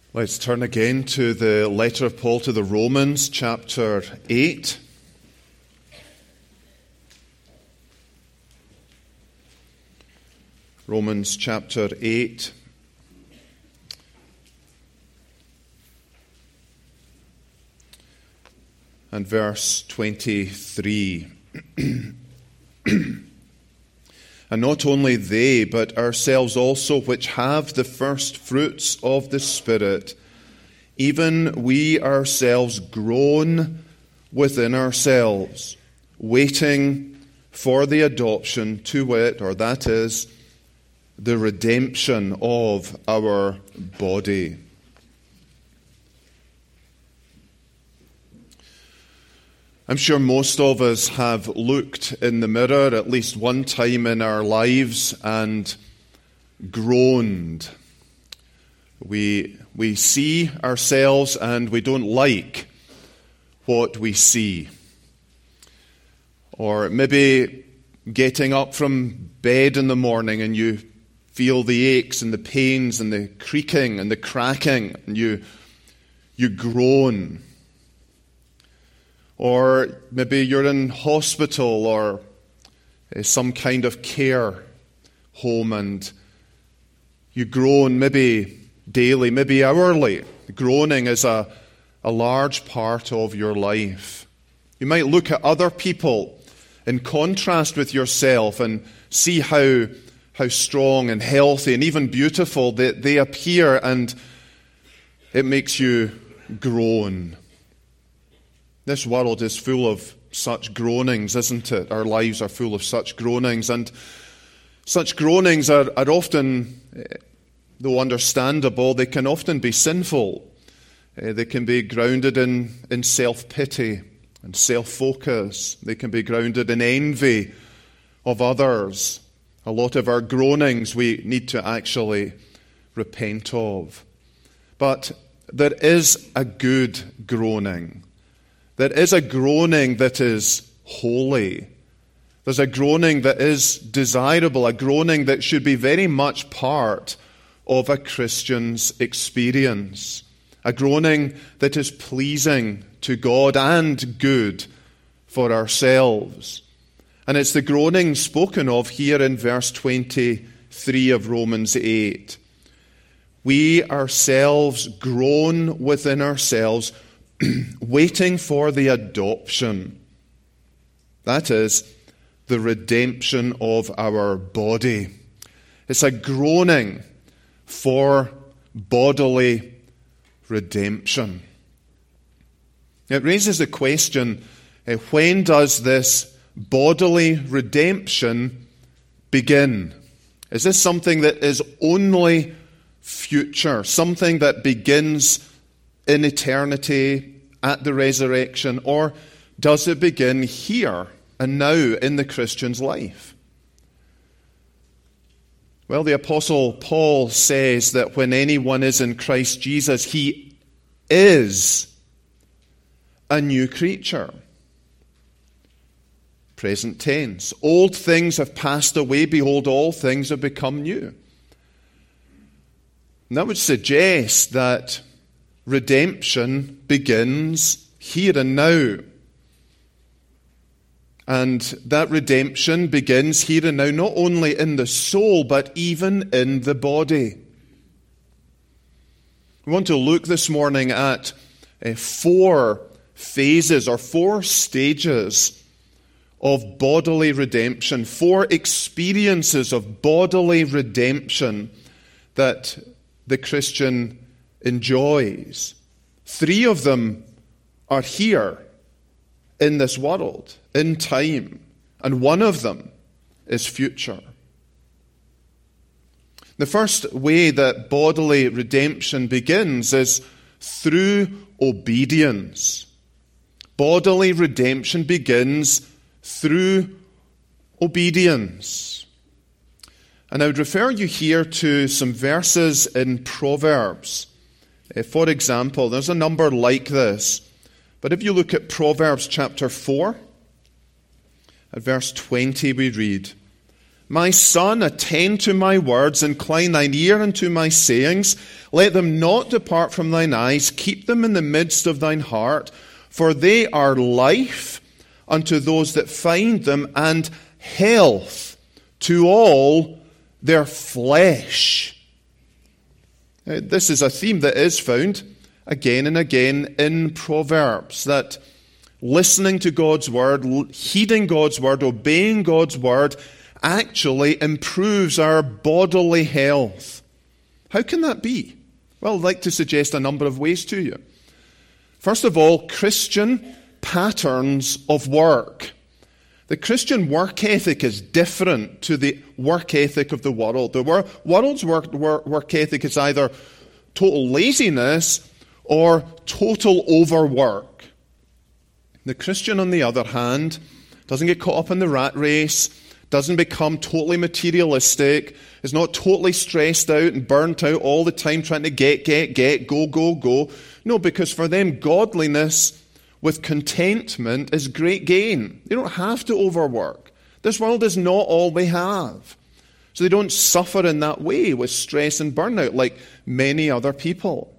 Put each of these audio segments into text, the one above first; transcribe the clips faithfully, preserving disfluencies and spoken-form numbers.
Let's turn again to the letter of Paul to the Romans, chapter eight. Romans chapter eight. And verse twenty-three. And not only they, but ourselves also, which have the first fruits of the Spirit, even we ourselves groan within ourselves, waiting for the adoption, to wit, or that is, the redemption of our body. I'm sure most of us have looked in the mirror at least one time in our lives and groaned. We, we see ourselves and we don't like what we see. Or maybe getting up from bed in the morning and you feel the aches and the pains and the creaking and the cracking, and you, you groan. Or maybe you're in hospital or some kind of care home and you groan maybe daily, maybe hourly. Groaning is a, a large part of your life. You might look at other people in contrast with yourself and see how, how strong and healthy and even beautiful they, they appear, and it makes you groan. This world is full of such groanings, isn't it? Our lives are full of such groanings. And such groanings are, are often, though understandable, they can often be sinful. Uh, they can be grounded in, in self-pity and self-focus. They can be grounded in envy of others. A lot of our groanings we need to actually repent of. But there is a good groaning. There is a groaning that is holy. There's a groaning that is desirable, a groaning that should be very much part of a Christian's experience. A groaning that is pleasing to God and good for ourselves. And it's the groaning spoken of here in verse twenty-three of Romans eight. We ourselves groan within ourselves, waiting for the adoption. That is, the redemption of our body. It's a groaning for bodily redemption. It raises the question, when does this bodily redemption begin? Is this something that is only future, something that begins in eternity at the resurrection, or does it begin here and now in the Christian's life? Well, the Apostle Paul says that when anyone is in Christ Jesus, he is a new creature. Present tense. Old things have passed away, behold, all things have become new. And that would suggest that redemption begins here and now. And that redemption begins here and now, not only in the soul, but even in the body. We want to look this morning at uh, four phases or four stages of bodily redemption, four experiences of bodily redemption that the Christian enjoys. Three of them are here in this world, in time, and one of them is future. The first way that bodily redemption begins is through obedience. Bodily redemption begins through obedience. And I would refer you here to some verses in Proverbs. For example, there's a number like this. But if you look at Proverbs chapter four, at verse twenty we read, My son, attend to my words, incline thine ear unto my sayings. Let them not depart from thine eyes, keep them in the midst of thine heart, for they are life unto those that find them, and health to all their flesh. Now, this is a theme that is found again and again in Proverbs, that listening to God's word, heeding God's word, obeying God's word actually improves our bodily health. How can that be? Well, I'd like to suggest a number of ways to you. First of all, Christian patterns of work. The Christian work ethic is different to the work ethic of the world. The wor- world's work, work, work ethic is either total laziness or total overwork. The Christian, on the other hand, doesn't get caught up in the rat race, doesn't become totally materialistic, is not totally stressed out and burnt out all the time trying to get, get, get, go, go, go. No, because for them, godliness with contentment is great gain. They don't have to overwork. This world is not all they have. So they don't suffer in that way with stress and burnout like many other people.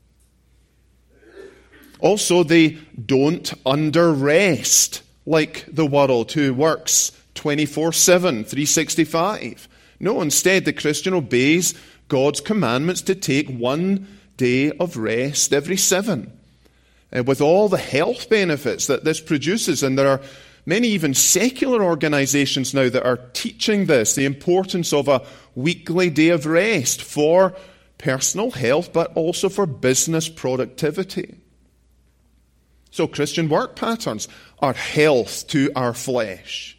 Also, they don't under-rest like the world who works twenty-four seven, three sixty-five. No, instead, the Christian obeys God's commandments to take one day of rest every seven, uh, with all the health benefits that this produces. And there are many even secular organizations now that are teaching this, the importance of a weekly day of rest for personal health, but also for business productivity. So Christian work patterns are health to our flesh.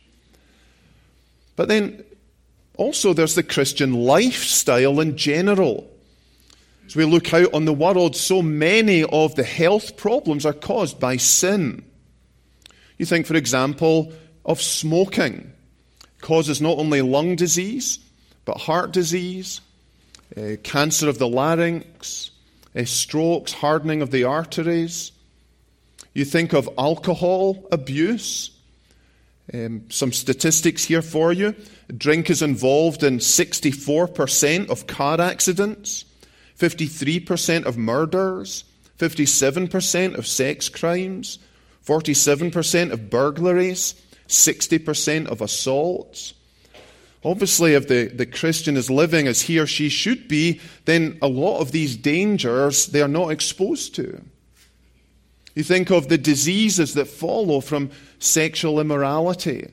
But then also there's the Christian lifestyle in general. As we look out on the world, so many of the health problems are caused by sin. You think, for example, of smoking. It causes not only lung disease, but heart disease, uh, cancer of the larynx, uh, strokes, hardening of the arteries. You think of alcohol abuse. Um, some statistics here for you. Drink is involved in sixty-four percent of car accidents, fifty-three percent of murders, fifty-seven percent of sex crimes, forty-seven percent of burglaries, sixty percent of assaults. Obviously, if the, the Christian is living as he or she should be, then a lot of these dangers they are not exposed to. You think of the diseases that follow from sexual immorality.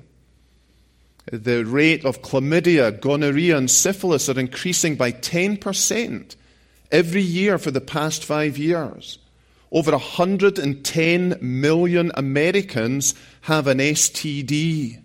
The rate of chlamydia, gonorrhea, and syphilis are increasing by ten percent every year for the past five years. Over one hundred ten million Americans have an S T D.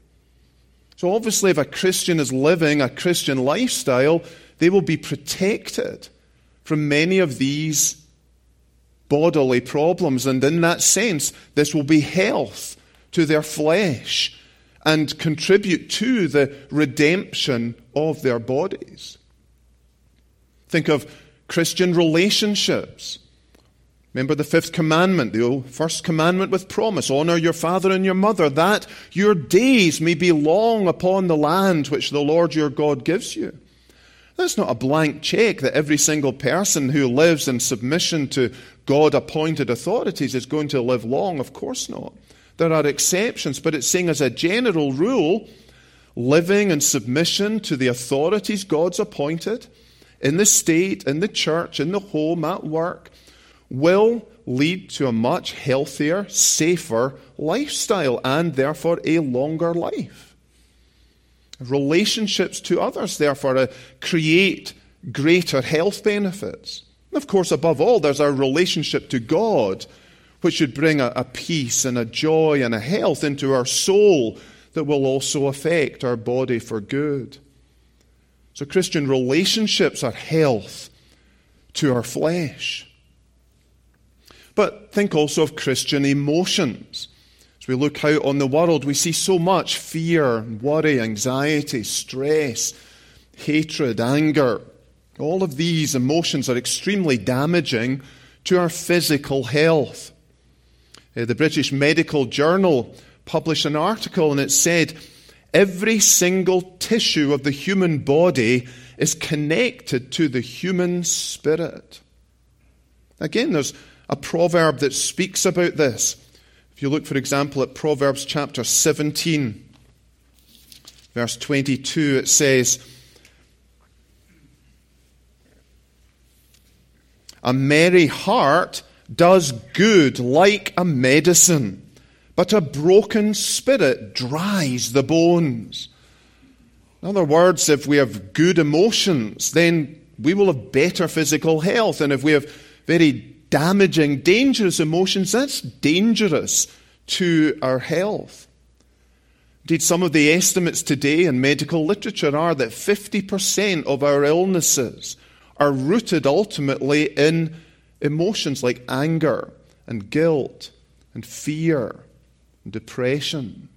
So obviously, if a Christian is living a Christian lifestyle, they will be protected from many of these bodily problems, and in that sense, this will be health to their flesh and contribute to the redemption of their bodies. Think of Christian relationships. Remember the fifth commandment, the first commandment with promise, honor your father and your mother, that your days may be long upon the land which the Lord your God gives you. That's not a blank check that every single person who lives in submission to God-appointed authorities is going to live long. Of course not. There are exceptions, but it's saying as a general rule, living in submission to the authorities God's appointed in the state, in the church, in the home, at work, will lead to a much healthier, safer lifestyle and therefore a longer life. Relationships to others, therefore, uh, create greater health benefits. And of course, above all, there's our relationship to God, which should bring a, a peace and a joy and a health into our soul that will also affect our body for good. So Christian relationships are health to our flesh. But think also of Christian emotions. As we look out on the world, we see so much fear, worry, anxiety, stress, hatred, anger. All of these emotions are extremely damaging to our physical health. Uh, the British Medical Journal published an article and it said, every single tissue of the human body is connected to the human spirit. Again, there's a proverb that speaks about this. If you look, for example, at Proverbs chapter seventeen, verse twenty-two, it says, "A merry heart does good like a medicine, but a broken spirit dries the bones." In other words, if we have good emotions, then we will have better physical health. And if we have very damaging, dangerous emotions, that's dangerous to our health. Indeed, some of the estimates today in medical literature are that fifty percent of our illnesses are rooted ultimately in emotions like anger and guilt and fear and depression.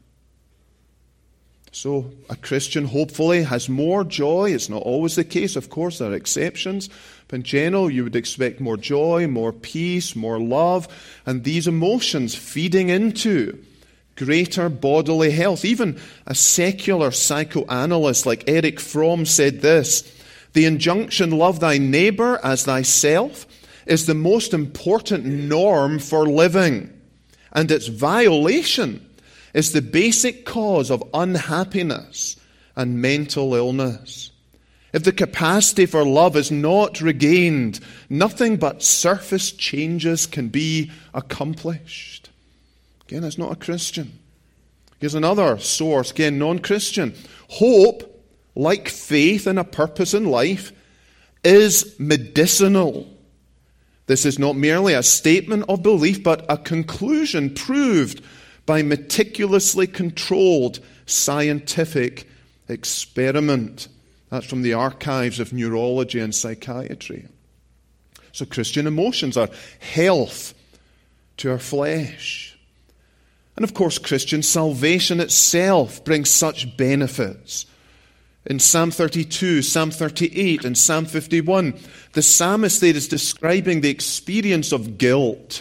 So a Christian hopefully has more joy. It's not always the case, of course, there are exceptions. But in general, you would expect more joy, more peace, more love, and these emotions feeding into greater bodily health. Even a secular psychoanalyst like Erich Fromm said this: "The injunction, love thy neighbor as thyself, is the most important norm for living, and its violation is the basic cause of unhappiness and mental illness. If the capacity for love is not regained, nothing but surface changes can be accomplished." Again, that's not a Christian. Here's another source, again, non-Christian. Hope, like faith in a purpose in life, is medicinal. This is not merely a statement of belief, but a conclusion proved by meticulously controlled scientific experiment. That's from the archives of neurology and psychiatry. So Christian emotions are health to our flesh. And of course, Christian salvation itself brings such benefits. In Psalm thirty-two, Psalm thirty-eight, and Psalm fifty-one, the psalmist there is describing the experience of guilt.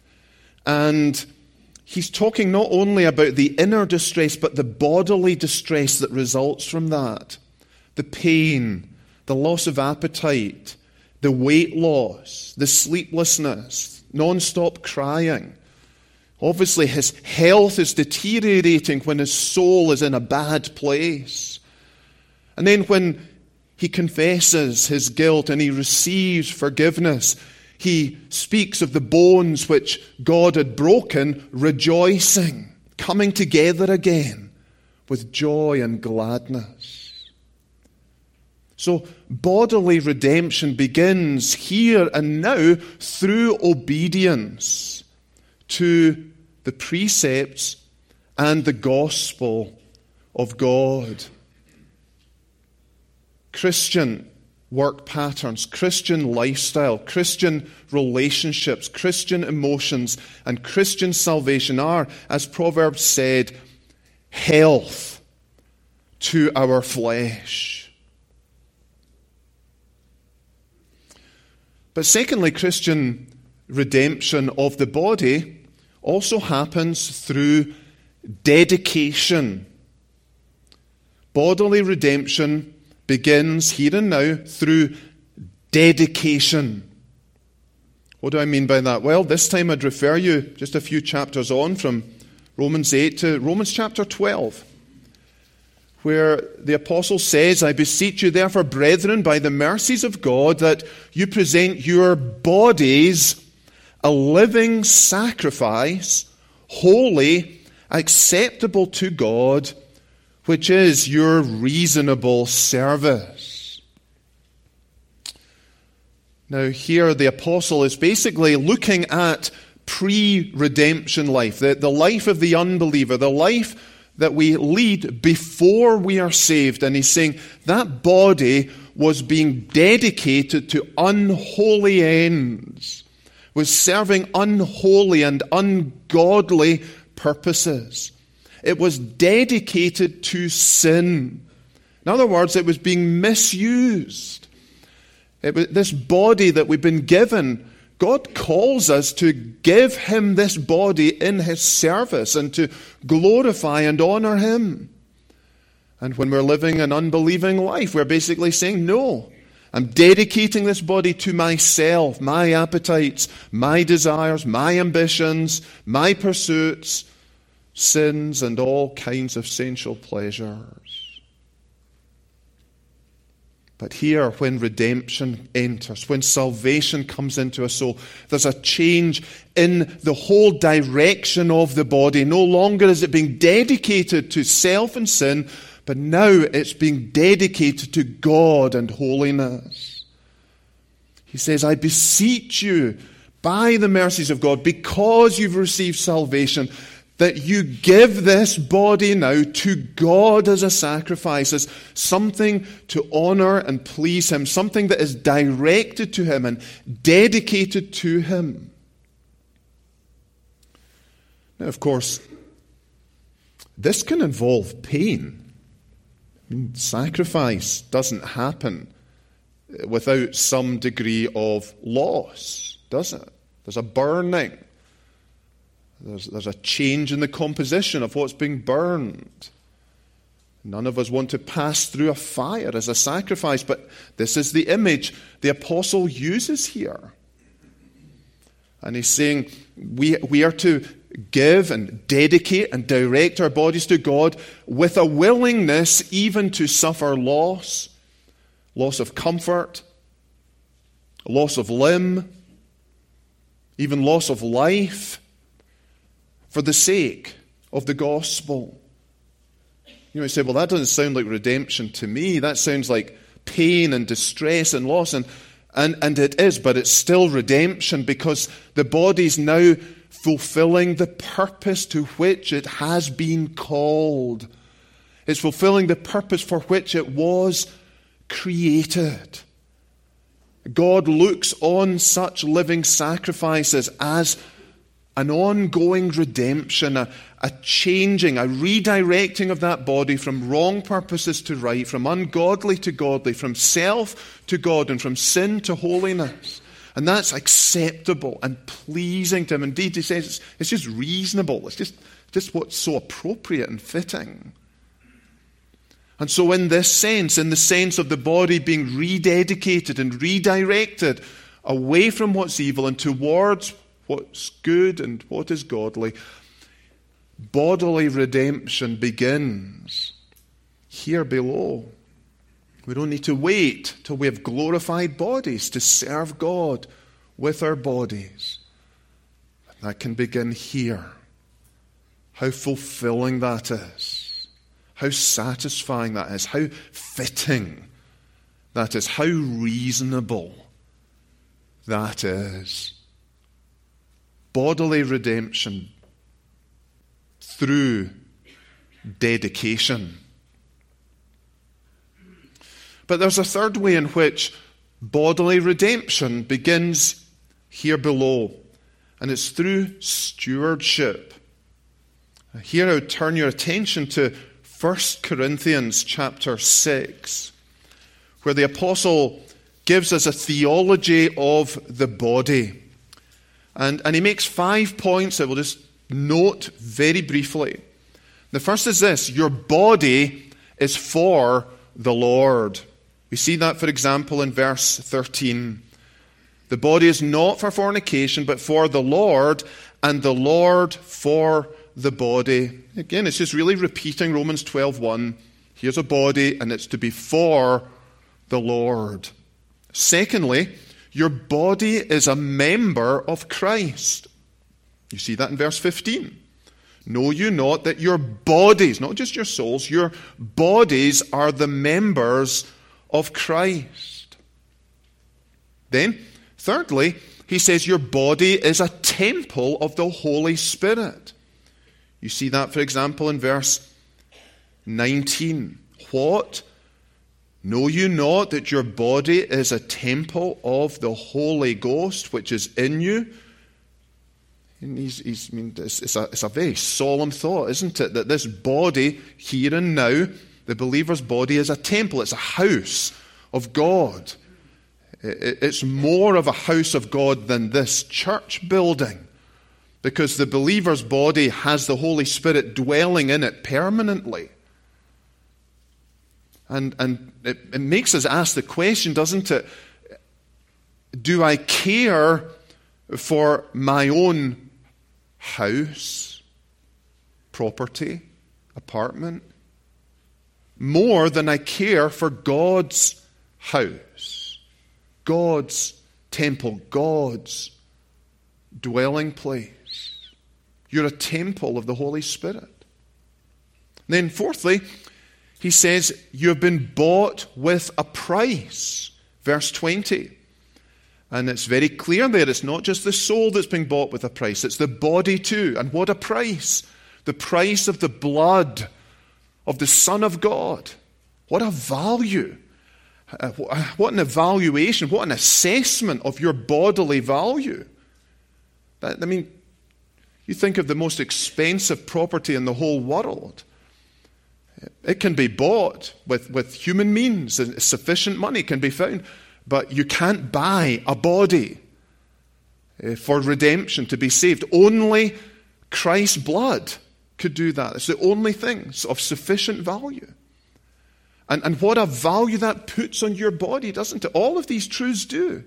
And he's talking not only about the inner distress, but the bodily distress that results from that. The pain, the loss of appetite, the weight loss, the sleeplessness, non-stop crying. Obviously, his health is deteriorating when his soul is in a bad place. And then when he confesses his guilt and he receives forgiveness, he speaks of the bones which God had broken, rejoicing, coming together again with joy and gladness. So bodily redemption begins here and now through obedience to the precepts and the gospel of God. Christian work patterns, Christian lifestyle, Christian relationships, Christian emotions, and Christian salvation are, as Proverbs said, health to our flesh. But secondly, Christian redemption of the body also happens through dedication. Bodily redemption begins here and now through dedication. What do I mean by that? Well, this time I'd refer you just a few chapters on from Romans eight to Romans chapter twelve, where the apostle says, "I beseech you therefore, brethren, by the mercies of God, that you present your bodies a living sacrifice, holy, acceptable to God, which is your reasonable service." Now here the apostle is basically looking at pre-redemption life, the, the life of the unbeliever, the life that we lead before we are saved. And he's saying that body was being dedicated to unholy ends, was serving unholy and ungodly purposes. It was dedicated to sin. In other words, it was being misused. It was, this body that we've been given, God calls us to give him this body in his service and to glorify and honor him. And when we're living an unbelieving life, we're basically saying, no, I'm dedicating this body to myself, my appetites, my desires, my ambitions, my pursuits, sins, and all kinds of sensual pleasures. But here, when redemption enters, when salvation comes into a soul, there's a change in the whole direction of the body. No longer is it being dedicated to self and sin, but now it's being dedicated to God and holiness. He says, I beseech you, by the mercies of God, because you've received salvation, that you give this body now to God as a sacrifice, as something to honor and please Him, something that is directed to Him and dedicated to Him. Now, of course, this can involve pain. I mean, sacrifice doesn't happen without some degree of loss, does it? There's a burning. There's, there's a change in the composition of what's being burned. None of us want to pass through a fire as a sacrifice, but this is the image the apostle uses here. And he's saying we, we are to give and dedicate and direct our bodies to God with a willingness even to suffer loss, loss of comfort, loss of limb, even loss of life, for the sake of the gospel. You might say, well, that doesn't sound like redemption to me. That sounds like pain and distress and loss. And, and, and it is, but it's still redemption, because the body's now fulfilling the purpose to which it has been called. It's fulfilling the purpose for which it was created. God looks on such living sacrifices as an ongoing redemption, a, a changing, a redirecting of that body from wrong purposes to right, from ungodly to godly, from self to God, and from sin to holiness. And that's acceptable and pleasing to Him. Indeed, he says it's, it's just reasonable. It's just, just what's so appropriate and fitting. And so in this sense, in the sense of the body being rededicated and redirected away from what's evil and towards what's good and what is godly, bodily redemption begins here below. We don't need to wait till we have glorified bodies to serve God with our bodies. That can begin here. How fulfilling that is. How satisfying that is. How fitting that is. How reasonable that is. Bodily redemption through dedication. But there's a third way in which bodily redemption begins here below, and it's through stewardship. Here I would turn your attention to First Corinthians chapter six, where the apostle gives us a theology of the body. And, and he makes five points that we'll just note very briefly. The first is this: your body is for the Lord. We see that, for example, in verse thirteen. The body is not for fornication, but for the Lord, and the Lord for the body. Again, it's just really repeating Romans twelve one. Here's a body, and it's to be for the Lord. Secondly, your body is a member of Christ. You see that in verse fifteen. Know you not that your bodies, not just your souls, your bodies are the members of Christ. Then, thirdly, he says your body is a temple of the Holy Spirit. You see that, for example, in verse nineteen. What? Know you not that your body is a temple of the Holy Ghost, which is in you? And he's, he's, I mean, it's, it's, a, it's a very solemn thought, isn't it? That this body, here and now, the believer's body is a temple. It's a house of God. It, it's more of a house of God than this church building, because the believer's body has the Holy Spirit dwelling in it permanently. And, and it, it makes us ask the question, doesn't it? Do I care for my own house, property, apartment, more than I care for God's house, God's temple, God's dwelling place? You're a temple of the Holy Spirit. Then fourthly, he says, you have been bought with a price. Verse twenty. And it's very clear there, it's not just the soul that's being bought with a price, it's the body too. And what a price! The price of the blood of the Son of God. What a value. Uh, what an evaluation, what an assessment of your bodily value. That, I mean, you think of the most expensive property in the whole world. It can be bought with, with human means, and sufficient money can be found. But you can't buy a body for redemption, to be saved. Only Christ's blood could do that. It's the only thing of sufficient value. And, and what a value that puts on your body, doesn't it? All of these truths do.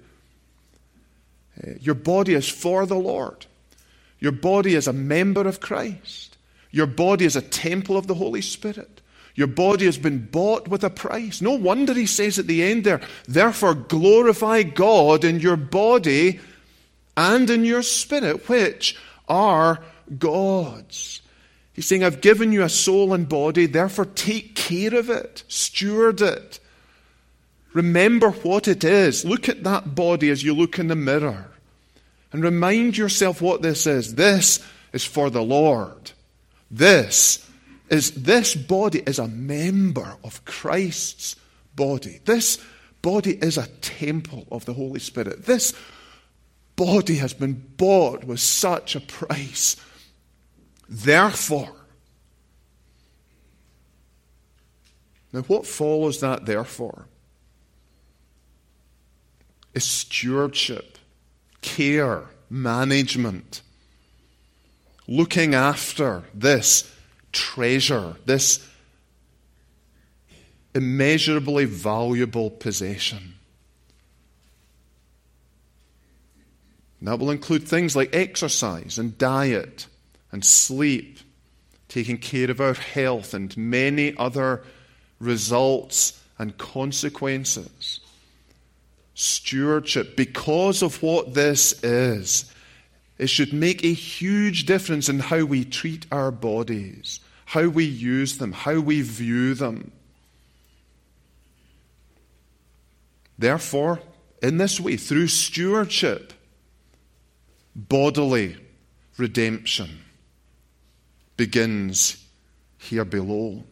Your body is for the Lord. Your body is a member of Christ. Your body is a temple of the Holy Spirit. Your body has been bought with a price. No wonder he says at the end there, therefore glorify God in your body and in your spirit, which are God's. He's saying, I've given you a soul and body, therefore take care of it, steward it. Remember what it is. Look at that body as you look in the mirror. And remind yourself what this is. This is for the Lord. This is this body is a member of Christ's body. This body is a temple of the Holy Spirit. This body has been bought with such a price. Therefore, now what follows that therefore is stewardship, care, management, looking after this treasure, this immeasurably valuable possession. And that will include things like exercise and diet and sleep, taking care of our health and many other results and consequences. Stewardship, because of what this is, it should make a huge difference in how we treat our bodies, how we use them, how we view them. Therefore, in this way, through stewardship, bodily redemption begins here below.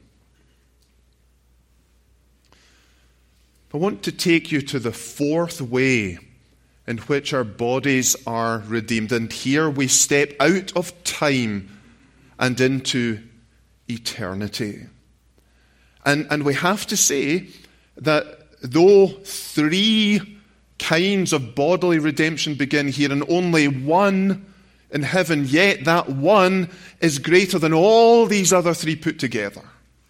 I want to take you to the fourth way in which our bodies are redeemed. And here we step out of time and into eternity. And, and we have to say that though three kinds of bodily redemption begin here and only one in heaven, yet that one is greater than all these other three put together.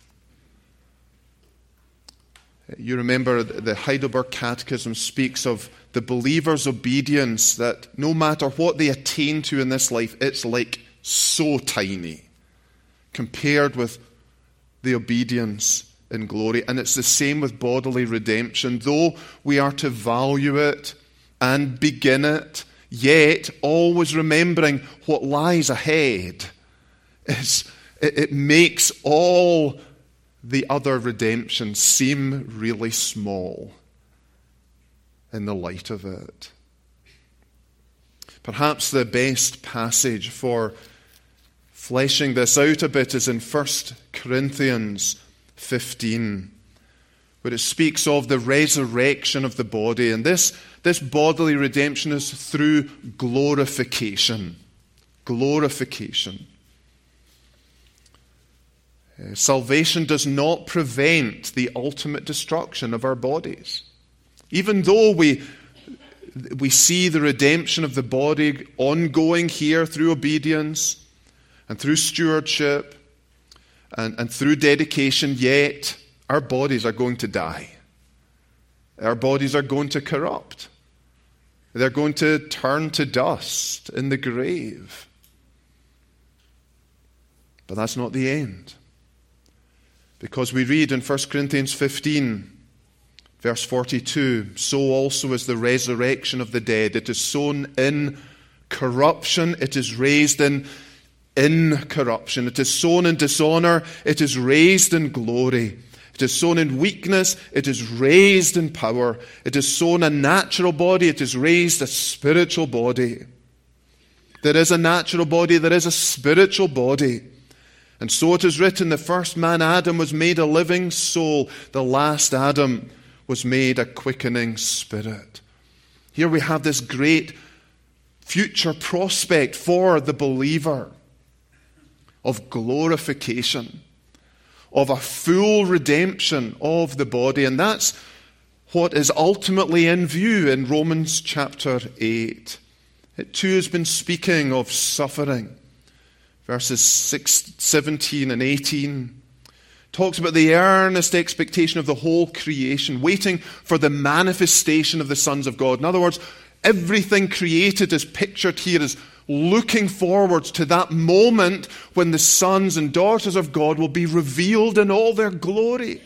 You remember the Heidelberg Catechism speaks of the believer's obedience, that no matter what they attain to in this life, it's like so tiny compared with the obedience in glory. And it's the same with bodily redemption. Though we are to value it and begin it, yet always remembering what lies ahead, it's, it, it makes all the other redemption seem really small in the light of it. Perhaps the best passage for fleshing this out a bit is in First Corinthians fifteen, where it speaks of the resurrection of the body. And this, this bodily redemption is through glorification. Glorification. Uh, salvation does not prevent the ultimate destruction of our bodies. Even though we, we see the redemption of the body ongoing here through obedience and through stewardship and, and through dedication, yet our bodies are going to die. Our bodies are going to corrupt. They're going to turn to dust in the grave. But that's not the end. Because we read in First Corinthians fifteen, verse forty-two, so also is the resurrection of the dead. It is sown in corruption, it is raised in incorruption. It is sown in dishonor, it is raised in glory. It is sown in weakness, it is raised in power. It is sown a natural body, it is raised a spiritual body. There is a natural body, there is a spiritual body. And so it is written, the first man, Adam, was made a living soul. The last Adam was made a quickening spirit. Here we have this great future prospect for the believer of glorification, of a full redemption of the body. And that's what is ultimately in view in Romans chapter eight. It too has been speaking of suffering. Verses six, seventeen and eighteen talks about the earnest expectation of the whole creation, waiting for the manifestation of the sons of God. In other words, everything created is pictured here as looking forward to that moment when the sons and daughters of God will be revealed in all their glory.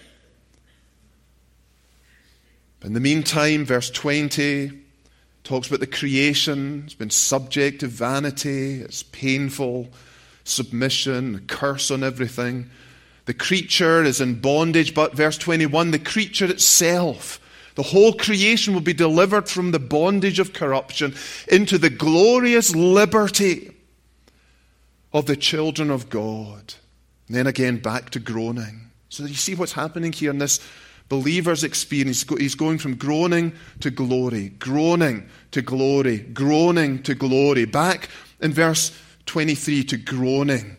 In the meantime, verse twenty talks about the creation. It's been subject to vanity. It's painful. Submission, a curse on everything. The creature is in bondage, but verse twenty-one, the creature itself, the whole creation will be delivered from the bondage of corruption into the glorious liberty of the children of God. And then again back to groaning. So you see what's happening here in this believer's experience. He's going from groaning to glory, groaning to glory, groaning to glory. Back in verse twenty-three, to groaning.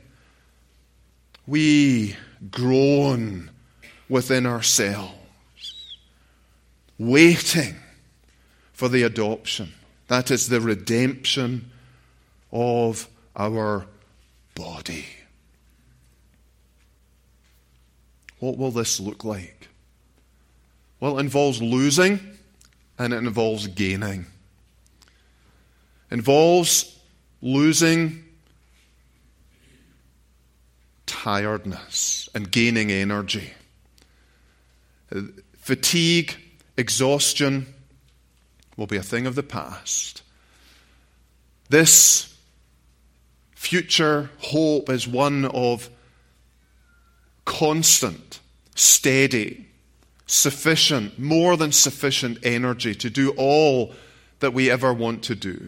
We groan within ourselves, waiting for the adoption. That is the redemption of our body. What will this look like? Well, it involves losing and it involves gaining. It involves losing tiredness and gaining energy. Fatigue, exhaustion will be a thing of the past. This future hope is one of constant, steady, sufficient, more than sufficient energy to do all that we ever want to do.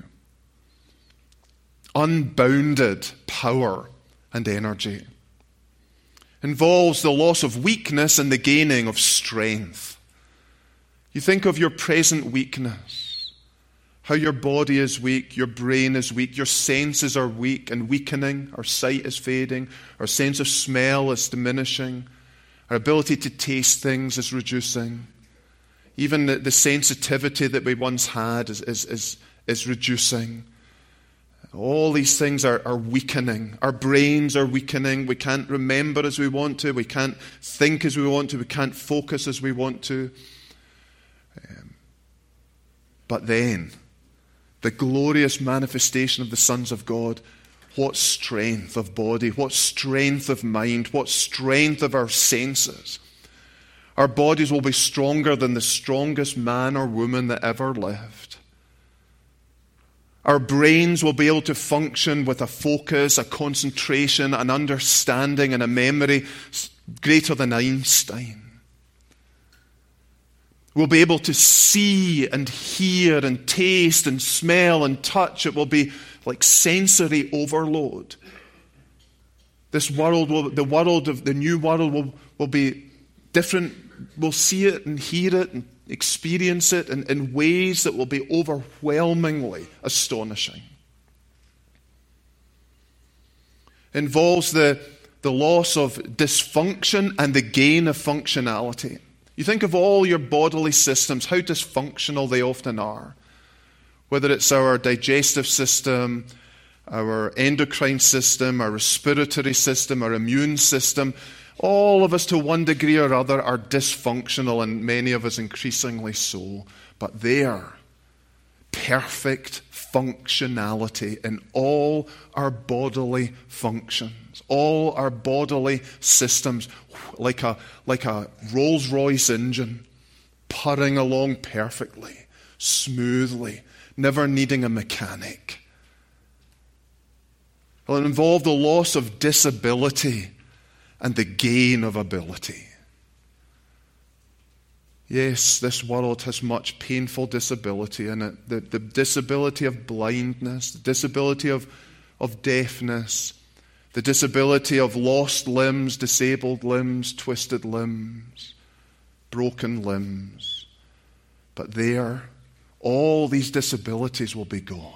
Unbounded power and energy. Involves the loss of weakness and the gaining of strength. You think of your present weakness, how your body is weak, your brain is weak, your senses are weak and weakening, our sight is fading, our sense of smell is diminishing, our ability to taste things is reducing. Even the, the sensitivity that we once had is, is, is, is reducing. All these things are, are weakening. Our brains are weakening. We can't remember as we want to. We can't think as we want to. We can't focus as we want to. Um, but then, the glorious manifestation of the sons of God, what strength of body, what strength of mind, what strength of our senses. Our bodies will be stronger than the strongest man or woman that ever lived. Our brains will be able to function with a focus, a concentration, an understanding, and a memory greater than Einstein. We'll be able to see and hear and taste and smell and touch. It will be like sensory overload. This world will, the world of the new world will, will be different. We'll see it and hear it and experience it in, in ways that will be overwhelmingly astonishing. Involves the, the loss of dysfunction and the gain of functionality. You think of all your bodily systems, how dysfunctional they often are. Whether it's our digestive system, our endocrine system, our respiratory system, our immune system, All of us to one degree or other are dysfunctional, and many of us increasingly so. But there, perfect functionality in all our bodily functions, all our bodily systems, like a, like a Rolls-Royce engine, purring along perfectly, smoothly, never needing a mechanic. Well, it involved the loss of disability and the gain of ability. Yes, this world has much painful disability in it. The, the disability of blindness, the disability of, of deafness, the disability of lost limbs, disabled limbs, twisted limbs, broken limbs. But there, all these disabilities will be gone.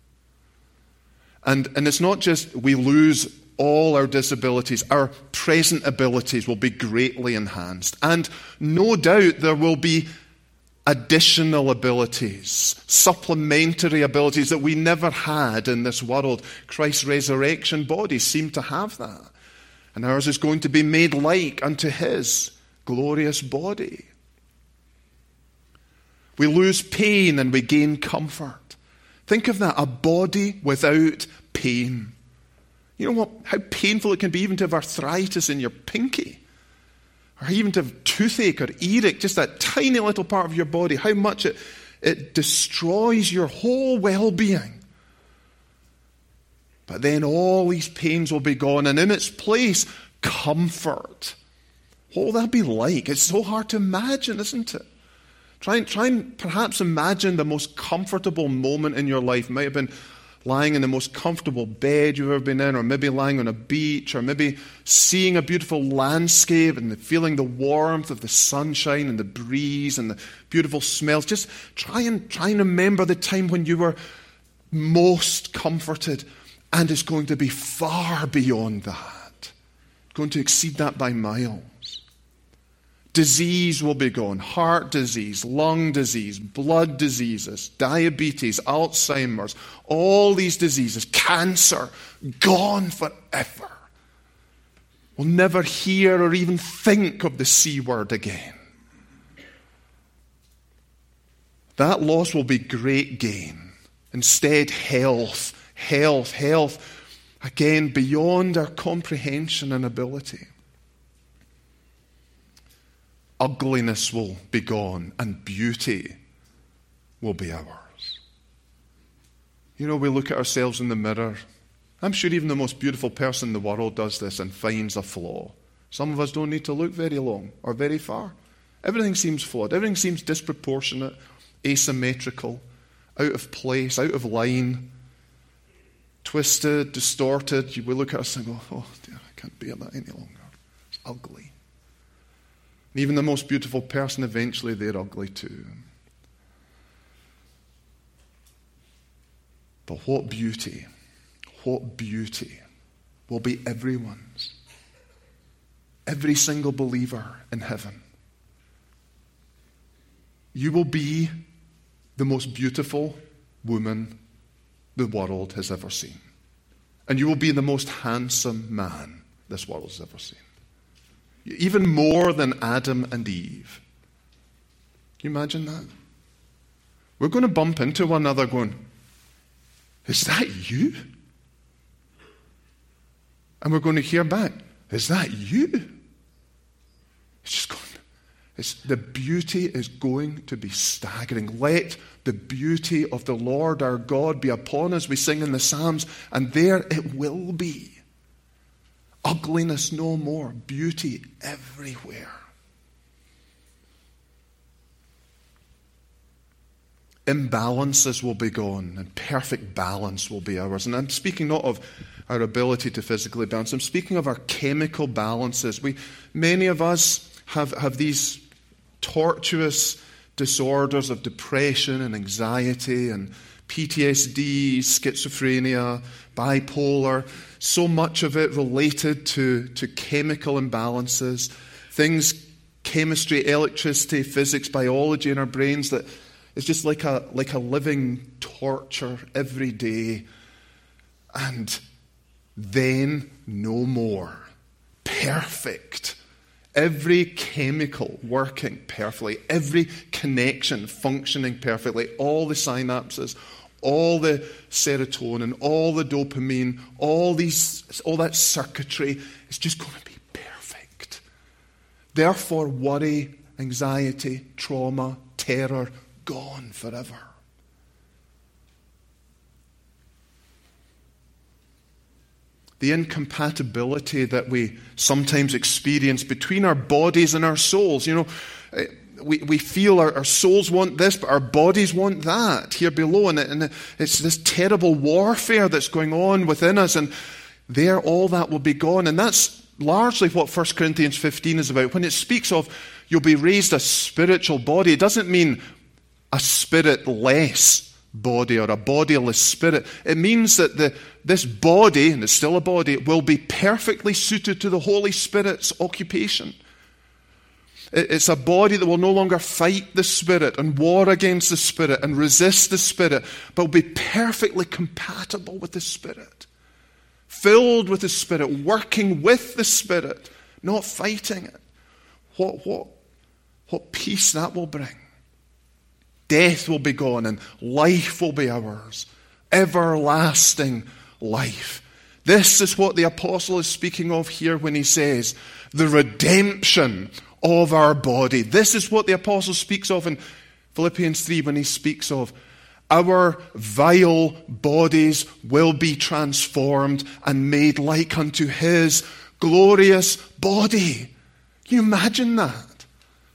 And, and it's not just we lose all our disabilities, our present abilities will be greatly enhanced. And no doubt there will be additional abilities, supplementary abilities that we never had in this world. Christ's resurrection body seemed to have that. And ours is going to be made like unto his glorious body. We lose pain and we gain comfort. Think of that, a body without pain. You know what? How painful it can be even to have arthritis in your pinky, or even to have toothache or earache, just that tiny little part of your body, how much it, it destroys your whole well-being. But then all these pains will be gone, and in its place, comfort. What will that be like? It's so hard to imagine, isn't it? Try and, try and perhaps imagine the most comfortable moment in your life. It might have been lying in the most comfortable bed you've ever been in, or maybe lying on a beach, or maybe seeing a beautiful landscape and feeling the warmth of the sunshine and the breeze and the beautiful smells. Just try and try and remember the time when you were most comforted, and it's going to be far beyond that. It's going to exceed that by miles. Disease will be gone. Heart disease, lung disease, blood diseases, diabetes, Alzheimer's, all these diseases, cancer, gone forever. We'll never hear or even think of the C word again. That loss will be great gain. Instead, health, health, health, again, beyond our comprehension and ability. Ugliness will be gone, and beauty will be ours. You know, we look at ourselves in the mirror. I'm sure even the most beautiful person in the world does this and finds a flaw. Some of us don't need to look very long or very far. Everything seems flawed. Everything seems disproportionate, asymmetrical, out of place, out of line, twisted, distorted. We look at us and go, oh dear, I can't bear that any longer. It's ugly. And even the most beautiful person, eventually they're ugly too. But what beauty, what beauty will be everyone's. Every single believer in heaven. You will be the most beautiful woman the world has ever seen. And you will be the most handsome man this world has ever seen. Even more than Adam and Eve. Can you imagine that? We're going to bump into one another going, is that you? And we're going to hear back, is that you? It's just going, it's, the beauty is going to be staggering. Let the beauty of the Lord our God be upon us, we sing in the Psalms, and there it will be. Ugliness no more, beauty everywhere. Imbalances will be gone, and perfect balance will be ours. And I'm speaking not of our ability to physically balance, I'm speaking of our chemical balances. We, many of us have, have these tortuous disorders of depression and anxiety and P T S D, schizophrenia, bipolar, so much of it related to, to chemical imbalances, things, chemistry, electricity, physics, biology in our brains that is just like a, like a living torture every day. And then no more. perfect. Every chemical working perfectly, every connection functioning perfectly, all the synapses, all the serotonin, all the dopamine, all these, all that circuitry is just going to be perfect. Therefore, worry, anxiety, trauma, terror, gone forever. The incompatibility that we sometimes experience between our bodies and our souls. You know, we, we feel our, our souls want this, but our bodies want that here below. And, it, and it's this terrible warfare that's going on within us. And there, all that will be gone. And that's largely what First Corinthians fifteen is about. When it speaks of you'll be raised a spiritual body, it doesn't mean a spiritless body or a bodiless spirit. It means that the this body, and it's still a body, will be perfectly suited to the Holy Spirit's occupation. It's a body that will no longer fight the Spirit and war against the Spirit and resist the Spirit, but will be perfectly compatible with the Spirit, filled with the Spirit, working with the Spirit, not fighting it. What, what, what peace that will bring. Death will be gone and life will be ours. Everlasting life. This is what the apostle is speaking of here when he says the redemption of our body. This is what the apostle speaks of in Philippians three when he speaks of our vile bodies will be transformed and made like unto his glorious body. Can you imagine that?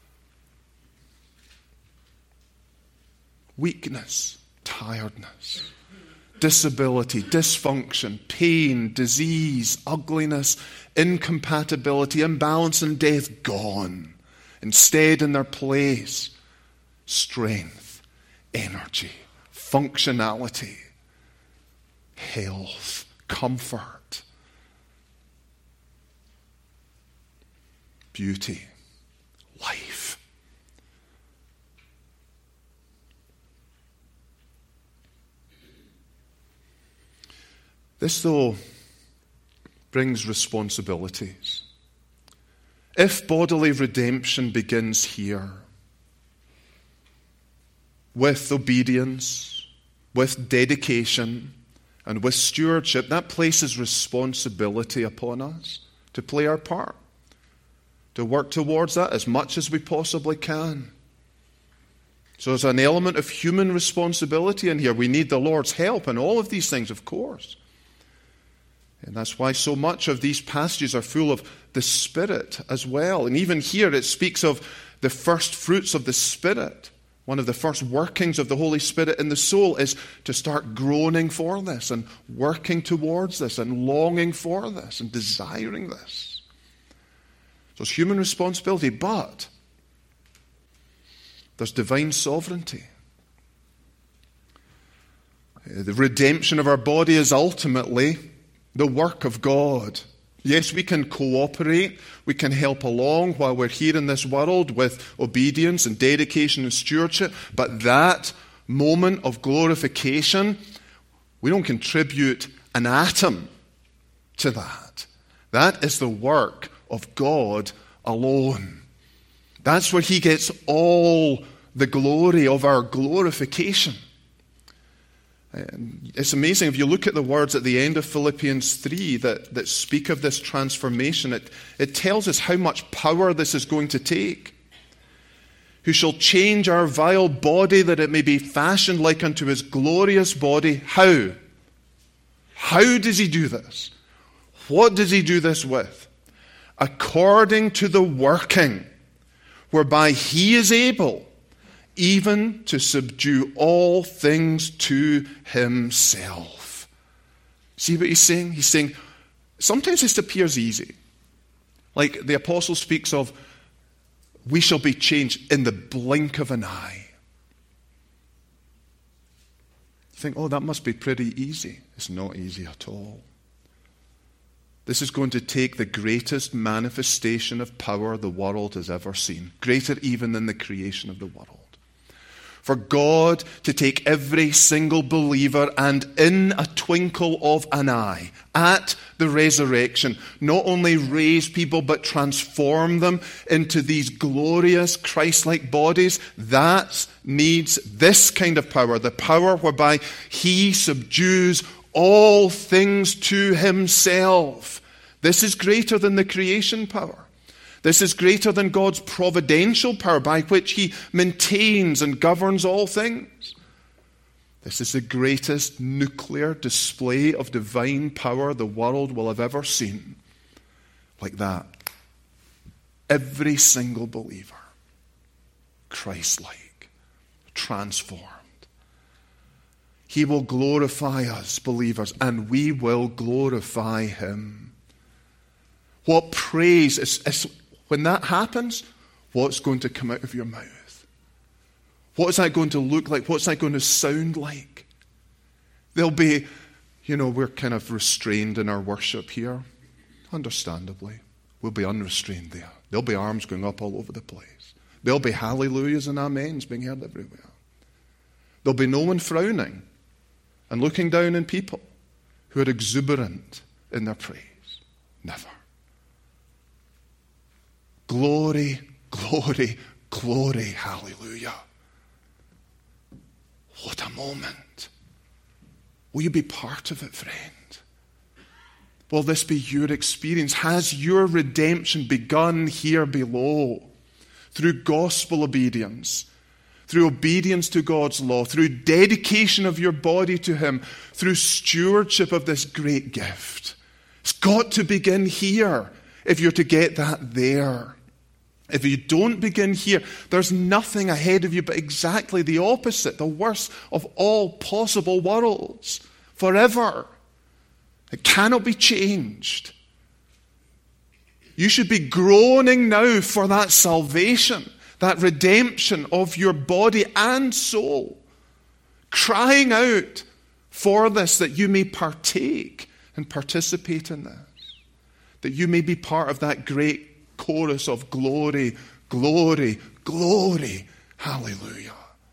Weakness, tiredness, disability, dysfunction, pain, disease, ugliness, incompatibility, imbalance, and death gone. Instead, in their place, strength, energy, functionality, health, comfort, beauty, life. This, though, brings responsibilities. If bodily redemption begins here, with obedience, with dedication, and with stewardship, that places responsibility upon us to play our part, to work towards that as much as we possibly can. So there's an element of human responsibility in here. We need the Lord's help in all of these things, of course. And that's why so much of these passages are full of the Spirit as well. And even here it speaks of the first fruits of the Spirit. One of the first workings of the Holy Spirit in the soul is to start groaning for this and working towards this and longing for this and desiring this. So it's human responsibility, but there's divine sovereignty. The redemption of our body is ultimately the work of God. Yes, we can cooperate, we can help along while we're here in this world with obedience and dedication and stewardship, but that moment of glorification, we don't contribute an atom to that. That is the work of God alone. That's where He gets all the glory of our glorification. It's amazing if you look at the words at the end of Philippians three that, that speak of this transformation. It, it tells us how much power this is going to take. Who shall change our vile body that it may be fashioned like unto His glorious body. How? How does He do this? What does He do this with? According to the working whereby He is able even to subdue all things to Himself. See what He's saying? He's saying, sometimes this appears easy. Like the apostle speaks of, we shall be changed in the blink of an eye. You think, oh, that must be pretty easy. It's not easy at all. This is going to take the greatest manifestation of power the world has ever seen. Greater even than the creation of the world. For God to take every single believer and in a twinkle of an eye, at the resurrection, not only raise people but transform them into these glorious Christ-like bodies, that needs this kind of power, the power whereby he subdues all things to himself. This is greater than the creation power. This is greater than God's providential power by which he maintains and governs all things. This is the greatest nuclear display of divine power the world will have ever seen. Like that. Every single believer, Christ-like, transformed. He will glorify us, believers, and we will glorify him. What praise is, is when that happens, what's going to come out of your mouth? What's that going to look like? What's that going to sound like? There'll be, you know, we're kind of restrained in our worship here. Understandably. We'll be unrestrained there. There'll be arms going up all over the place. There'll be hallelujahs and amens being heard everywhere. There'll be no one frowning and looking down on people who are exuberant in their praise. Never. Glory, glory, glory, hallelujah. What a moment. Will you be part of it, friend? Will this be your experience? Has your redemption begun here below through gospel obedience, through obedience to God's law, through dedication of your body to him, through stewardship of this great gift? It's got to begin here if you're to get that there. If you don't begin here, there's nothing ahead of you but exactly the opposite, the worst of all possible worlds, forever. It cannot be changed. You should be groaning now for that salvation, that redemption of your body and soul, crying out for this, that you may partake and participate in this, that you may be part of that great chorus of glory, glory, glory, hallelujah.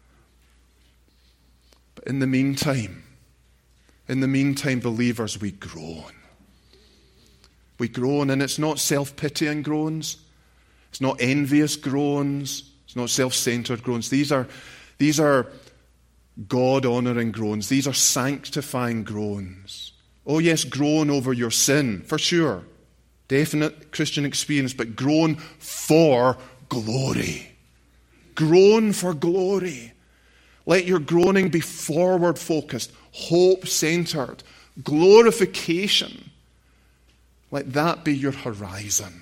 But in the meantime, in the meantime, believers, we groan. We groan, and it's not self-pitying groans. It's not envious groans. It's not self-centered groans. These are, these are God-honoring groans. These are sanctifying groans. Oh yes, groan over your sin, for sure. Definite Christian experience, but groan for glory. Groan for glory. Let your groaning be forward-focused, hope-centered, glorification. Let that be your horizon.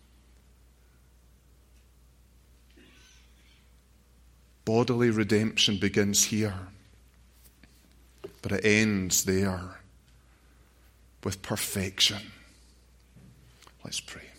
Bodily redemption begins here, but it ends there with perfection. Let's pray.